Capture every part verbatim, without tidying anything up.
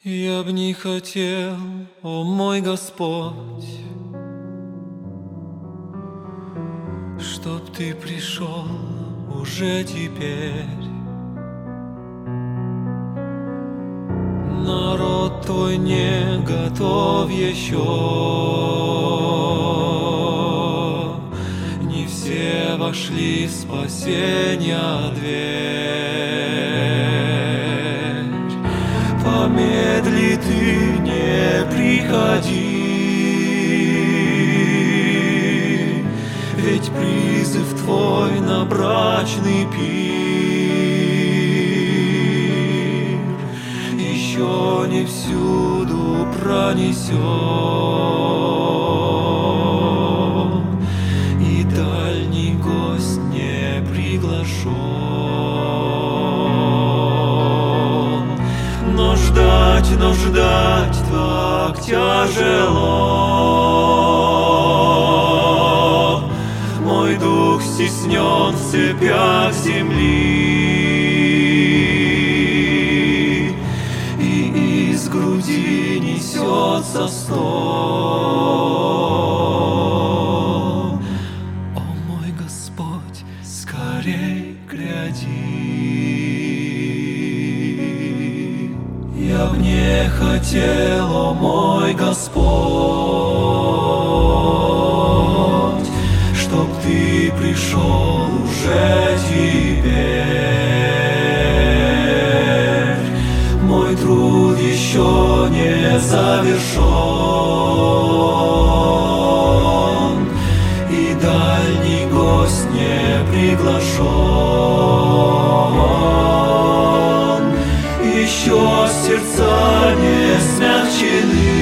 Я б не хотел, о мой Господь, чтоб Ты пришел уже теперь. Народ Твой не готов еще, не все вошли в спасения дверь. Помедли Ты, не приходи, ведь призыв Твой на брачный пир еще не всюду пронесен, и дальний гость не приглашен. Но ждать, но ждать так тяжело, мой дух стеснен в цепях земли, и из груди несется стон. О мой Господь, скорей гряди. Я б не хотел, о мой Господь, чтоб Ты пришел уже теперь. Мой труд еще не завершен, и дальний гость не приглашен. Еще сердца не смягчены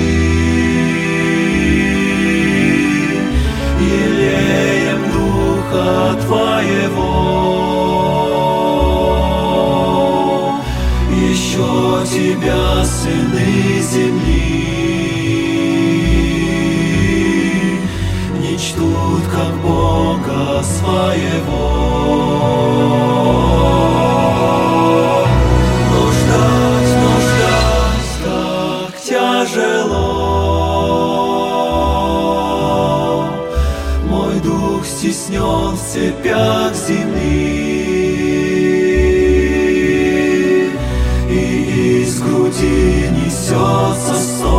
елеем Духа Твоего. Еще Тебя, сыны земли, не чтут как Бога своего. Тяжело, мой дух стеснен в цепях земли, и из груди несется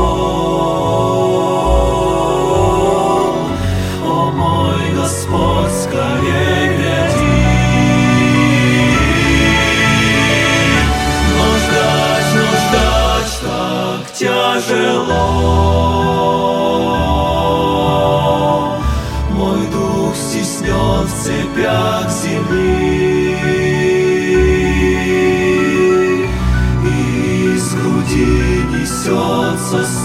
стон. О мой Господь, скорей гряди. Но ждать, но ждать так тяжело, мой дух стеснен в цепях земли, и из груди несется стон.